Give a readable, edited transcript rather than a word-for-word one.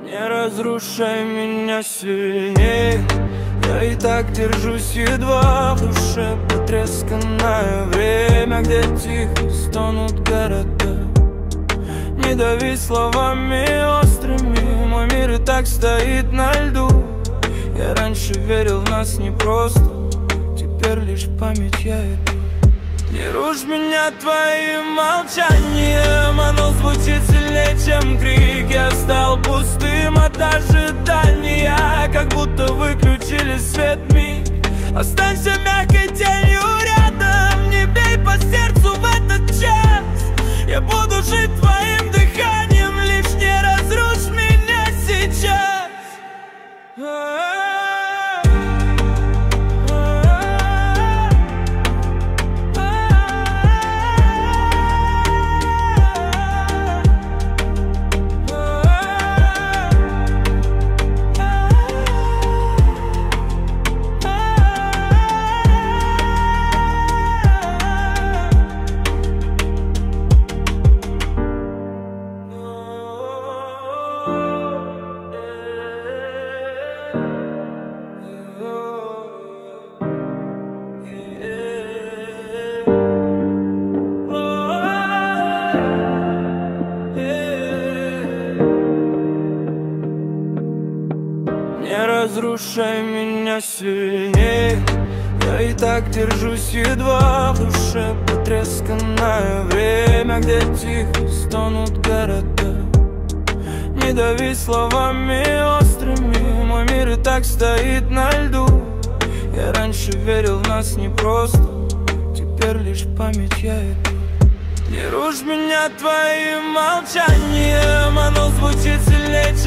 Не разрушай меня сильнее. Я и так держусь едва, в душе потресканное время, где тихо стонут города. Не дави словами острыми, мой мир и так стоит на льду. Я раньше верил в нас не просто, теперь лишь в память я иду. Не рушь меня твоим молчанием, оно звучит сильнее, чем крик. Я стал пустым от ожидания, как будто выключили свет миг. Останься мягкой тенью рядом, не бей по сердцу в этот час. Я буду жить твоим дыханием, лишь не разрушь меня сейчас. Не разрушай меня сильнее. Я и так держусь едва, в душе потресканное время, где тихо стонут города. Не дави словами острыми, мой мир и так стоит на льду. Я раньше верил в нас не просто, теперь лишь в память я иду. Не рушь меня твоим молчанием, оно звучит сильнее,